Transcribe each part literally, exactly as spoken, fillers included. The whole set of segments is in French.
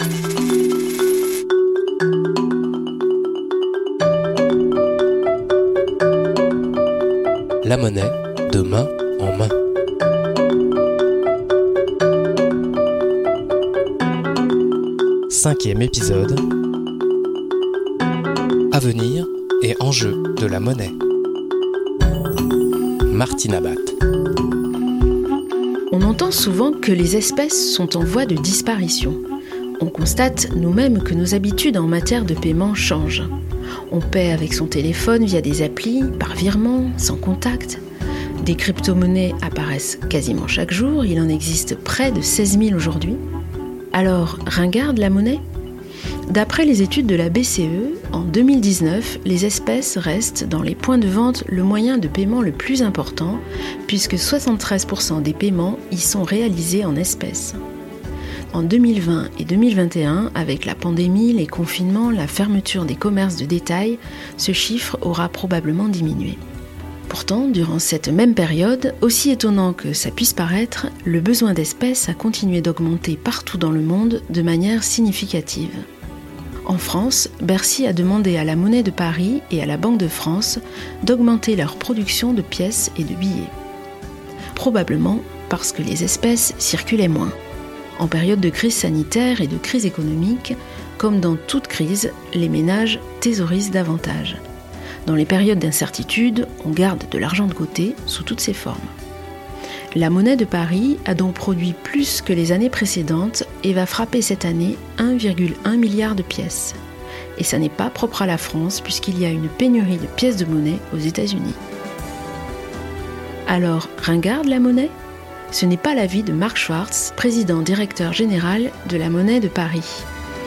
La monnaie, de main en main. Cinquième épisode. Avenir et enjeux de la monnaie. Martine Abbat. On entend souvent que les espèces sont en voie de disparition. On constate nous-mêmes que nos habitudes en matière de paiement changent. On paie avec son téléphone via des applis, par virement, sans contact. Des crypto-monnaies apparaissent quasiment chaque jour, il en existe près de seize mille aujourd'hui. Alors, ringarde la monnaie ? D'après les études de la B C E, en deux mille dix-neuf, les espèces restent dans les points de vente le moyen de paiement le plus important, puisque soixante-treize pour cent des paiements y sont réalisés en espèces. En deux mille vingt et deux mille vingt et un, avec la pandémie, les confinements, la fermeture des commerces de détail, ce chiffre aura probablement diminué. Pourtant, durant cette même période, aussi étonnant que ça puisse paraître, le besoin d'espèces a continué d'augmenter partout dans le monde de manière significative. En France, Bercy a demandé à la Monnaie de Paris et à la Banque de France d'augmenter leur production de pièces et de billets. Probablement parce que les espèces circulaient moins. En période de crise sanitaire et de crise économique, comme dans toute crise, les ménages thésaurisent davantage. Dans les périodes d'incertitude, on garde de l'argent de côté sous toutes ses formes. La Monnaie de Paris a donc produit plus que les années précédentes et va frapper cette année un virgule un milliard de pièces. Et ça n'est pas propre à la France puisqu'il y a une pénurie de pièces de monnaie aux États-Unis. Alors, ringarde la monnaie ? Ce n'est pas l'avis de Marc Schwartz, président directeur général de la Monnaie de Paris.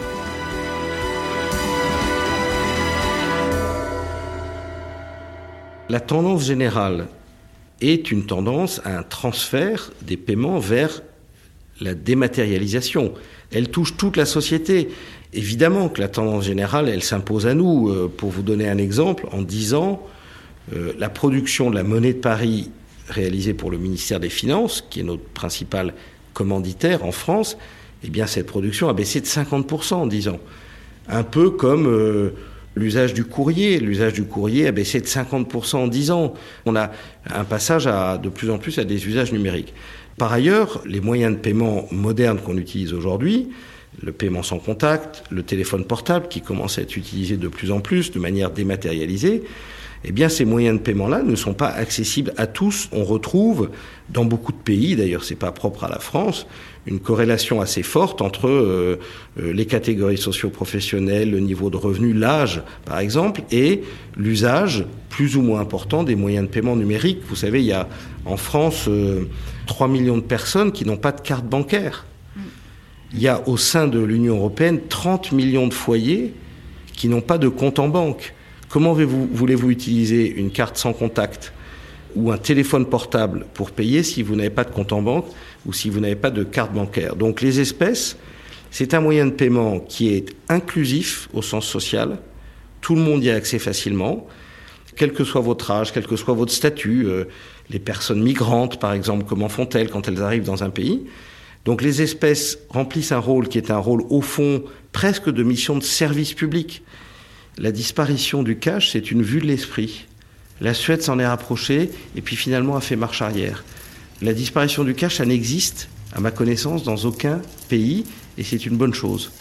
La tendance générale est une tendance à un transfert des paiements vers la dématérialisation. Elle touche toute la société. Évidemment que la tendance générale, elle s'impose à nous. Euh, pour vous donner un exemple, en dix ans, euh, la production de la Monnaie de Paris réalisée pour le ministère des Finances, qui est notre principal commanditaire en France, eh bien cette production a baissé de cinquante pour cent en dix ans. Un peu comme euh, l'usage du courrier. L'usage du courrier a baissé de cinquante pour cent en dix ans. On a un passage à, de plus en plus à des usages numériques. Par ailleurs, les moyens de paiement modernes qu'on utilise aujourd'hui, le paiement sans contact, le téléphone portable qui commence à être utilisé de plus en plus de manière dématérialisée, eh bien, ces moyens de paiement-là ne sont pas accessibles à tous. On retrouve, dans beaucoup de pays, d'ailleurs c'est pas propre à la France, une corrélation assez forte entre euh, euh, les catégories socio-professionnelles, le niveau de revenu, l'âge, par exemple, et l'usage plus ou moins important des moyens de paiement numériques. Vous savez, il y a en France euh, trois millions de personnes qui n'ont pas de carte bancaire. Il y a au sein de l'Union européenne trente millions de foyers qui n'ont pas de compte en banque. Comment voulez-vous utiliser une carte sans contact ou un téléphone portable pour payer si vous n'avez pas de compte en banque ou si vous n'avez pas de carte bancaire ? Donc les espèces, c'est un moyen de paiement qui est inclusif au sens social. Tout le monde y a accès facilement, quel que soit votre âge, quel que soit votre statut. Euh, les personnes migrantes, par exemple, comment font-elles quand elles arrivent dans un pays ? Donc les espèces remplissent un rôle qui est un rôle, au fond, presque de mission de service public. La disparition du cash, c'est une vue de l'esprit. La Suède s'en est rapprochée et puis finalement a fait marche arrière. La disparition du cash, ça n'existe, à ma connaissance, dans aucun pays et c'est une bonne chose.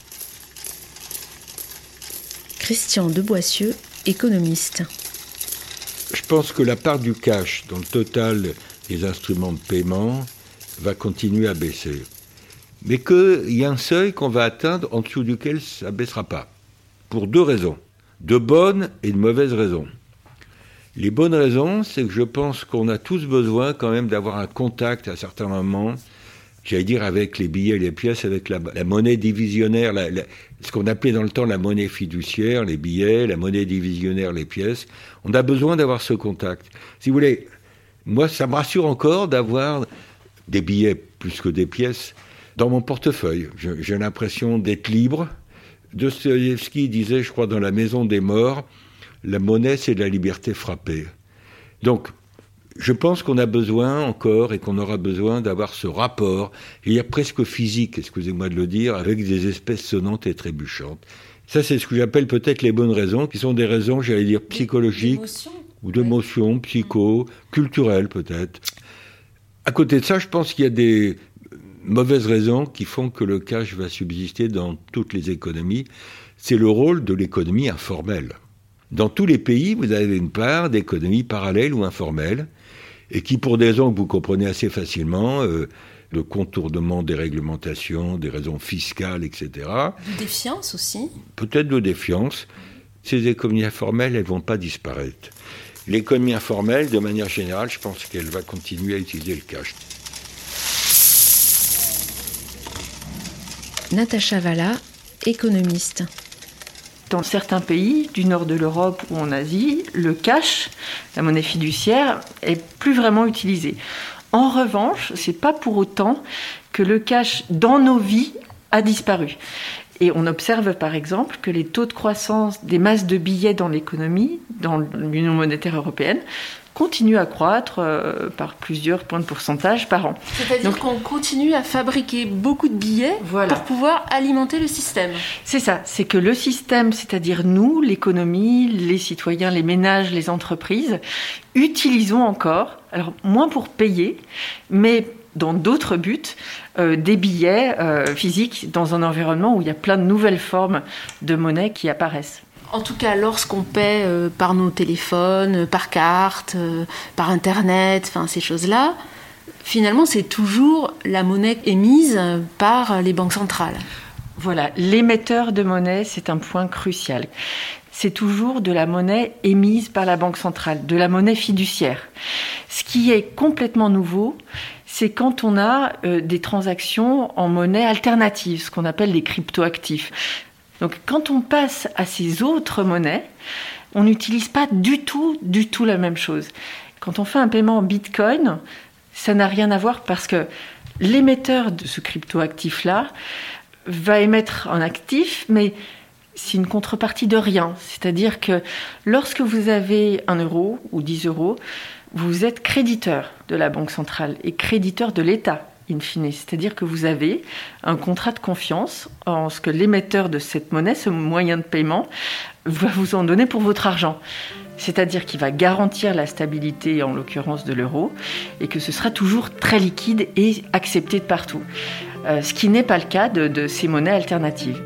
Christian de Boissieu, économiste. Je pense que la part du cash dans le total des instruments de paiement va continuer à baisser. Mais qu'il y a un seuil qu'on va atteindre en dessous duquel ça ne baissera pas. Pour deux raisons. De bonnes et de mauvaises raisons. Les bonnes raisons, c'est que je pense qu'on a tous besoin quand même d'avoir un contact à certains moments, j'allais dire avec les billets et les pièces, avec la, la monnaie divisionnaire, la, la, ce qu'on appelait dans le temps la monnaie fiduciaire, les billets, la monnaie divisionnaire, les pièces. On a besoin d'avoir ce contact. Si vous voulez, moi, ça me rassure encore d'avoir des billets plus que des pièces dans mon portefeuille. Je, j'ai l'impression d'être libre. Dostoïevski disait, je crois, dans La Maison des Morts, la monnaie, c'est de la liberté frappée. Donc, Je pense qu'on a besoin encore et qu'on aura besoin d'avoir ce rapport, il y a presque physique, excusez-moi de le dire, avec des espèces sonnantes et trébuchantes. Ça, c'est ce que j'appelle peut-être les bonnes raisons, qui sont des raisons, j'allais dire, psychologiques, d'émotion. ou d'émotions, ouais. psycho, culturelles peut-être. À côté de ça, je pense qu'il y a des mauvaises raisons qui font que le cash va subsister dans toutes les économies. C'est le rôle de l'économie informelle. Dans tous les pays, vous avez une part d'économie parallèle ou informelle, et qui, pour des raisons que vous comprenez assez facilement, euh, le contournement des réglementations, des raisons fiscales, et cetera. De défiance aussi. Peut-être de défiance. Ces économies informelles, elles ne vont pas disparaître. L'économie informelle, de manière générale, je pense qu'elle va continuer à utiliser le cash. Natacha Valla, économiste. Dans certains pays du nord de l'Europe ou en Asie, le cash, la monnaie fiduciaire, est plus vraiment utilisé. En revanche, c'est pas pour autant que le cash dans nos vies a disparu. Et on observe par exemple que les taux de croissance des masses de billets dans l'économie, dans l'Union monétaire européenne, continuent à croître euh, par plusieurs points de pourcentage par an. C'est-à-dire Donc, qu'on continue à fabriquer beaucoup de billets voilà. pour pouvoir alimenter le système. C'est ça, c'est que le système, c'est-à-dire nous, l'économie, les citoyens, les ménages, les entreprises, utilisons encore, alors moins pour payer, mais dans d'autres buts, euh, des billets euh, physiques dans un environnement où il y a plein de nouvelles formes de monnaie qui apparaissent. En tout cas, lorsqu'on paie euh, par nos téléphones, euh, par carte, euh, par Internet, enfin ces choses-là, finalement, c'est toujours la monnaie émise par les banques centrales. Voilà, l'émetteur de monnaie, c'est un point crucial. C'est toujours de la monnaie émise par la banque centrale, de la monnaie fiduciaire. Ce qui est complètement nouveau, c'est quand on a euh, des transactions en monnaie alternative, ce qu'on appelle les cryptoactifs. Donc quand on passe à ces autres monnaies, on n'utilise pas du tout, du tout la même chose. Quand on fait un paiement en bitcoin, ça n'a rien à voir parce que l'émetteur de ce cryptoactif-là va émettre un actif, mais c'est une contrepartie de rien. C'est-à-dire que lorsque vous avez un euro ou dix euros, vous êtes créditeur de la Banque centrale et créditeur de l'État. In fine. C'est-à-dire que vous avez un contrat de confiance en ce que l'émetteur de cette monnaie, ce moyen de paiement, va vous en donner pour votre argent. C'est-à-dire qu'il va garantir la stabilité, en l'occurrence de l'euro, et que ce sera toujours très liquide et accepté de partout. Euh, ce qui n'est pas le cas de, de ces monnaies alternatives.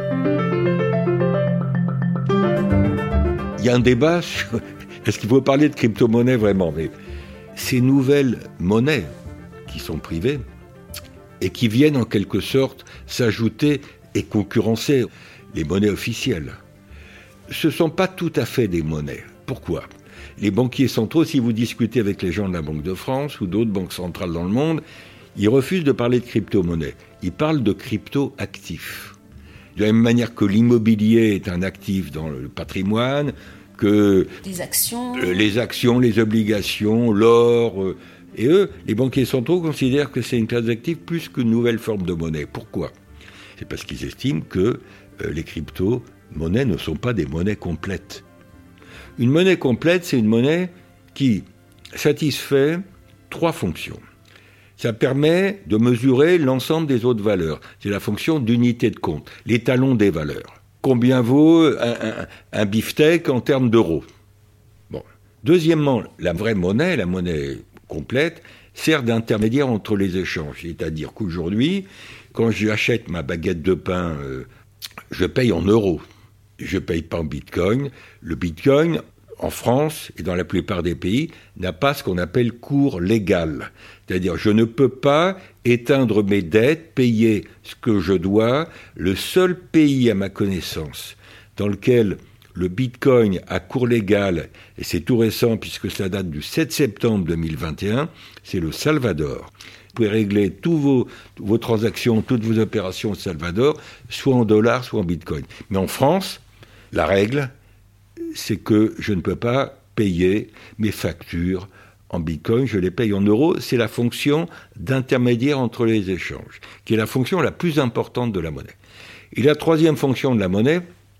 Il y a un débat sur est-ce qu'il faut parler de crypto-monnaie vraiment, mais ces nouvelles monnaies qui sont privées et qui viennent en quelque sorte s'ajouter et concurrencer les monnaies officielles. Ce ne sont pas tout à fait des monnaies. Pourquoi ? Les banquiers centraux, si vous discutez avec les gens de la Banque de France ou d'autres banques centrales dans le monde, ils refusent de parler de crypto-monnaie. Ils parlent de crypto-actifs. De la même manière que l'immobilier est un actif dans le patrimoine, que les actions, les, actions, les obligations, l'or... Euh, Et eux, les banquiers centraux considèrent que c'est une classe d'actifs plus qu'une nouvelle forme de monnaie. Pourquoi ? C'est parce qu'ils estiment que euh, les crypto-monnaies ne sont pas des monnaies complètes. Une monnaie complète, c'est une monnaie qui satisfait trois fonctions. Ça permet de mesurer l'ensemble des autres valeurs. C'est la fonction d'unité de compte, l'étalon des valeurs. Combien vaut un, un, un beefsteak en termes d'euros ? Bon. Deuxièmement, la vraie monnaie, la monnaie complète, sert d'intermédiaire entre les échanges. C'est-à-dire qu'aujourd'hui, quand j'achète ma baguette de pain, euh, je paye en euros. Je ne paye pas en bitcoin. Le bitcoin, en France et dans la plupart des pays, n'a pas ce qu'on appelle cours légal. C'est-à-dire je ne peux pas éteindre mes dettes, payer ce que je dois. Le seul pays à ma connaissance dans lequel le bitcoin à cours légal, et c'est tout récent puisque ça date du sept septembre deux mille vingt et un, c'est le Salvador. Vous pouvez régler tous vos, vos transactions, toutes vos opérations au Salvador, soit en dollars, soit en bitcoin. Mais en France, la règle, c'est que je ne peux pas payer mes factures en bitcoin, je les paye en euros. C'est la fonction d'intermédiaire entre les échanges, qui est la fonction la plus importante de la monnaie. Et la troisième fonction de la monnaie,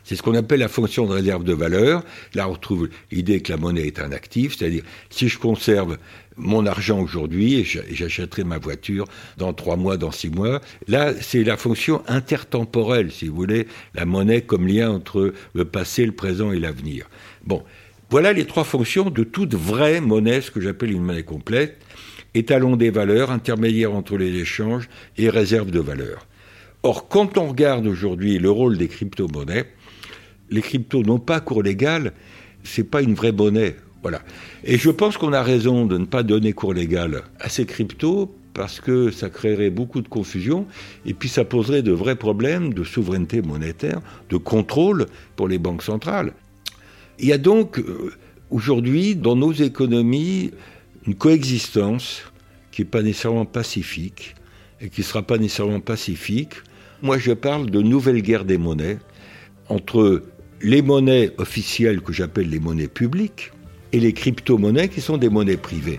C'est ce qu'on appelle la fonction de réserve de valeur. Là, on retrouve l'idée que la monnaie est un actif, c'est-à-dire si je conserve mon argent aujourd'hui et j'achèterai ma voiture dans trois mois, dans six mois, là, c'est la fonction intertemporelle, si vous voulez, la monnaie comme lien entre le passé, le présent et l'avenir. Bon, voilà les trois fonctions de toute vraie monnaie, ce que j'appelle une monnaie complète. Étalon des valeurs, intermédiaire entre les échanges et réserve de valeur. Or, quand on regarde aujourd'hui le rôle des crypto-monnaies, les cryptos n'ont pas cours légal, c'est pas une vraie monnaie, voilà. Et je pense qu'on a raison de ne pas donner cours légal à ces cryptos parce que ça créerait beaucoup de confusion et puis ça poserait de vrais problèmes de souveraineté monétaire, de contrôle pour les banques centrales. Il y a donc aujourd'hui dans nos économies une coexistence qui n'est pas nécessairement pacifique et qui ne sera pas nécessairement pacifique. Moi, je parle de nouvelle guerre des monnaies entre les monnaies officielles que j'appelle les monnaies publiques et les crypto-monnaies qui sont des monnaies privées.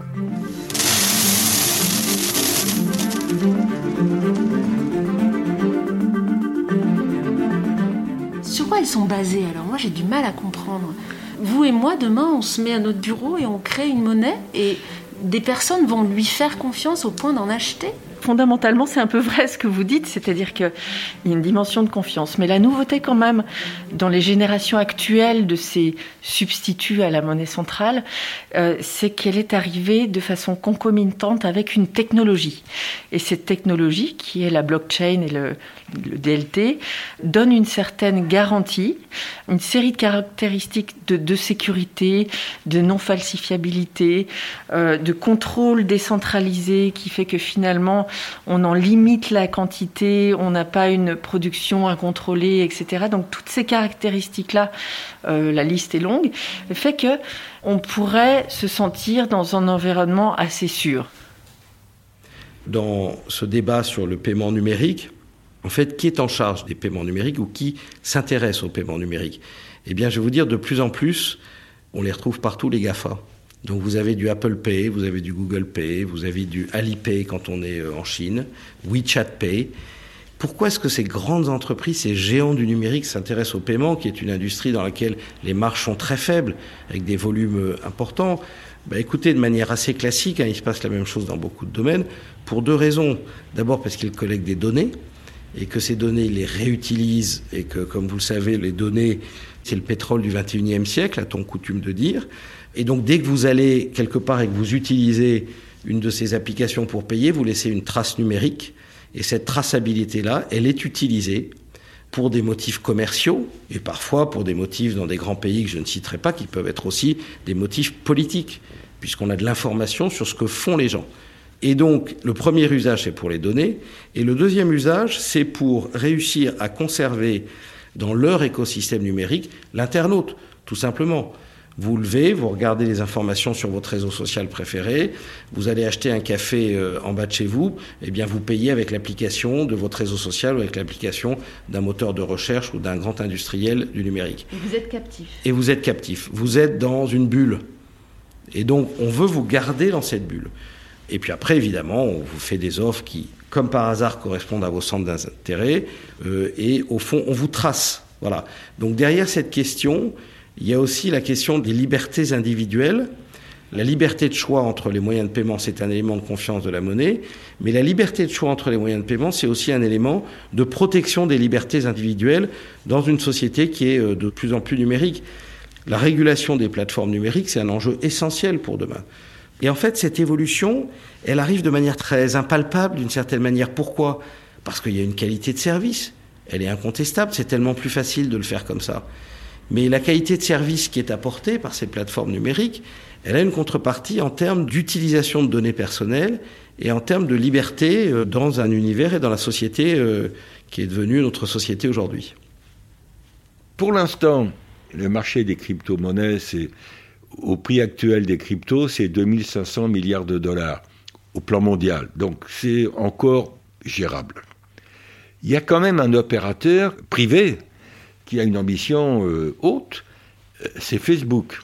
Sur quoi elles sont basées alors ? Moi, j'ai du mal à comprendre. Vous et moi, demain, on se met à notre bureau et on crée une monnaie et des personnes vont lui faire confiance au point d'en acheter ? Fondamentalement, c'est un peu vrai ce que vous dites, c'est-à-dire qu'il y a une dimension de confiance. Mais la nouveauté quand même, dans les générations actuelles de ces substituts à la monnaie centrale, euh, c'est qu'elle est arrivée de façon concomitante avec une technologie. Et cette technologie, qui est la blockchain et le, le D L T, donne une certaine garantie, une série de caractéristiques de, de sécurité, de non-falsifiabilité, euh, de contrôle décentralisé qui fait que finalement, on en limite la quantité, on n'a pas une production incontrôlée, et cetera. Donc toutes ces caractéristiques-là, euh, la liste est longue, fait qu'on pourrait se sentir dans un environnement assez sûr. Dans ce débat sur le paiement numérique, en fait, qui est en charge des paiements numériques ou qui s'intéresse aux paiements numériques ? Eh bien, je vais vous dire, de plus en plus, on les retrouve partout, les GAFA. Donc vous avez du Apple Pay, vous avez du Google Pay, vous avez du Alipay quand on est en Chine, WeChat Pay. Pourquoi est-ce que ces grandes entreprises, ces géants du numérique s'intéressent au paiement, qui est une industrie dans laquelle les marges sont très faibles, avec des volumes importants ? Ben écoutez, de manière assez classique, hein, il se passe la même chose dans beaucoup de domaines, pour deux raisons. D'abord parce qu'ils collectent des données, et que ces données, ils les réutilisent, et que, comme vous le savez, les données, c'est le pétrole du vingt et unième siècle, a-t-on coutume de dire. Et donc, dès que vous allez quelque part et que vous utilisez une de ces applications pour payer, vous laissez une trace numérique. Et cette traçabilité-là, elle est utilisée pour des motifs commerciaux et parfois pour des motifs dans des grands pays que je ne citerai pas, qui peuvent être aussi des motifs politiques, puisqu'on a de l'information sur ce que font les gens. Et donc, le premier usage, c'est pour les données. Et le deuxième usage, c'est pour réussir à conserver dans leur écosystème numérique l'internaute, tout simplement. Vous levez, vous regardez les informations sur votre réseau social préféré, vous allez acheter un café euh, en bas de chez vous, eh bien vous payez avec l'application de votre réseau social ou avec l'application d'un moteur de recherche ou d'un grand industriel du numérique. Et vous êtes captif. Et vous êtes captif. Vous êtes dans une bulle. Et donc, on veut vous garder dans cette bulle. Et puis après, évidemment, on vous fait des offres qui, comme par hasard, correspondent à vos centres d'intérêt. Euh, et au fond, on vous trace. Voilà. Donc derrière cette question, il y a aussi la question des libertés individuelles. La liberté de choix entre les moyens de paiement, c'est un élément de confiance de la monnaie, mais la liberté de choix entre les moyens de paiement, c'est aussi un élément de protection des libertés individuelles dans une société qui est de plus en plus numérique. La régulation des plateformes numériques, c'est un enjeu essentiel pour demain. Et en fait, cette évolution, elle arrive de manière très impalpable, d'une certaine manière. Pourquoi ? Parce qu'il y a une qualité de service. Elle est incontestable, c'est tellement plus facile de le faire comme ça. Mais la qualité de service qui est apportée par ces plateformes numériques, elle a une contrepartie en termes d'utilisation de données personnelles et en termes de liberté dans un univers et dans la société qui est devenue notre société aujourd'hui. Pour l'instant, le marché des crypto-monnaies, c'est, au prix actuel des cryptos, c'est deux mille cinq cents milliards de dollars au plan mondial. Donc c'est encore gérable. Il y a quand même un opérateur privé qui a une ambition euh, haute, c'est Facebook.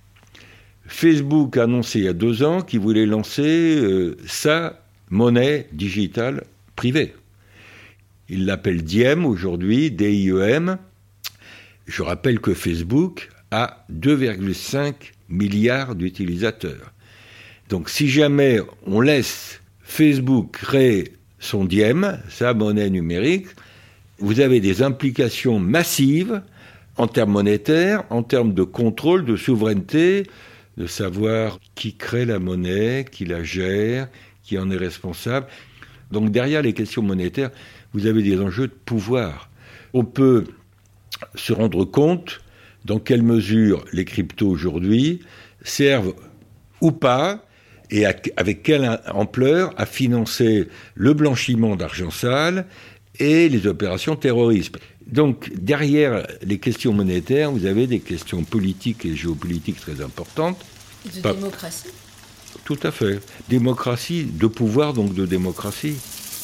Facebook a annoncé il y a deux ans qu'il voulait lancer euh, sa monnaie digitale privée. Il l'appelle Diem aujourd'hui, D I E M. Je rappelle que Facebook a deux virgule cinq milliards d'utilisateurs. Donc si jamais on laisse Facebook créer son diem, sa monnaie numérique, vous avez des implications massives en termes monétaires, en termes de contrôle, de souveraineté, de savoir qui crée la monnaie, qui la gère, qui en est responsable. Donc derrière les questions monétaires, vous avez des enjeux de pouvoir. On peut se rendre compte dans quelle mesure les cryptos aujourd'hui servent ou pas, et à, avec quelle ampleur, à financer le blanchiment d'argent sale et les opérations terroristes. Donc, derrière les questions monétaires, vous avez des questions politiques et géopolitiques très importantes. De Pas... démocratie. Tout à fait. Démocratie, de pouvoir, donc de démocratie.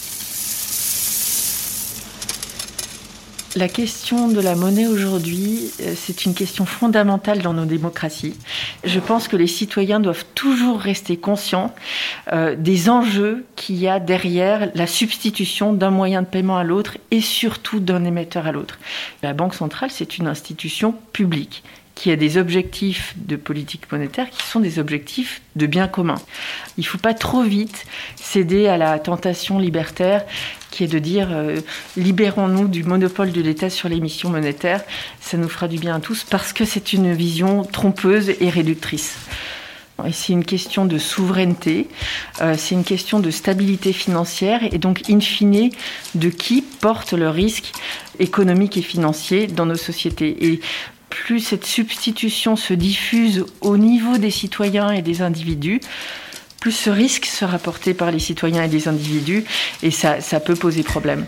La question de la monnaie aujourd'hui, c'est une question fondamentale dans nos démocraties. Je pense que les citoyens doivent toujours rester conscients euh, des enjeux qu'il y a derrière la substitution d'un moyen de paiement à l'autre et surtout d'un émetteur à l'autre. La Banque centrale, c'est une institution publique qui a des objectifs de politique monétaire qui sont des objectifs de bien commun. Il ne faut pas trop vite céder à la tentation libertaire qui est de dire euh, libérons-nous du monopole de l'État sur l'émission monétaire, ça nous fera du bien à tous, parce que c'est une vision trompeuse et réductrice. Et c'est une question de souveraineté, euh, c'est une question de stabilité financière et donc, in fine, de qui porte le risque économique et financier dans nos sociétés. Et plus cette substitution se diffuse au niveau des citoyens et des individus, plus ce risque sera porté par les citoyens et les individus, et ça, ça peut poser problème.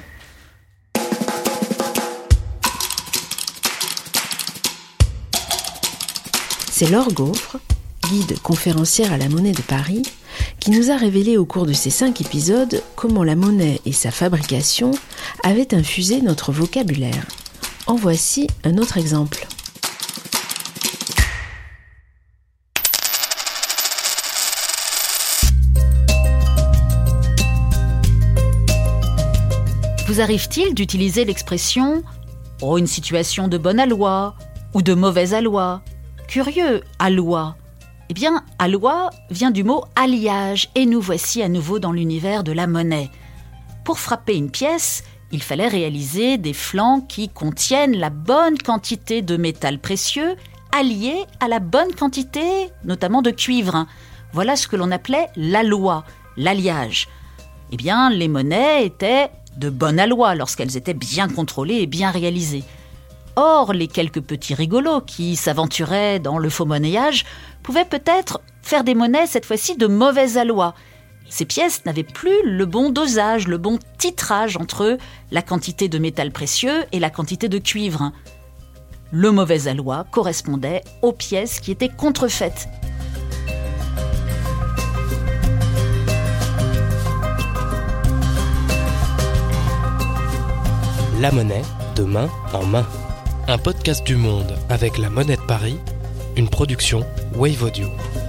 C'est Laure Gaufre, guide conférencière à la Monnaie de Paris, qui nous a révélé au cours de ces cinq épisodes comment la monnaie et sa fabrication avaient infusé notre vocabulaire. En voici un autre exemple. Vous arrive-t-il d'utiliser l'expression « oh, une situation de bonne aloi » ou de mauvaise aloi ? Curieux, aloi. Eh bien, aloi vient du mot alliage et nous voici à nouveau dans l'univers de la monnaie. Pour frapper une pièce, il fallait réaliser des flancs qui contiennent la bonne quantité de métal précieux allié à la bonne quantité, notamment de cuivre. Voilà ce que l'on appelait l'aloi, l'alliage. Eh bien, les monnaies étaient de bonne aloi lorsqu'elles étaient bien contrôlées et bien réalisées. Or, les quelques petits rigolos qui s'aventuraient dans le faux monnayage pouvaient peut-être faire des monnaies cette fois-ci de mauvaise aloi. Ces pièces n'avaient plus le bon dosage, le bon titrage entre la quantité de métal précieux et la quantité de cuivre. Le mauvais aloi correspondait aux pièces qui étaient contrefaites. La monnaie, de main en main. Un podcast du Monde avec la Monnaie de Paris, une production Wave Audio.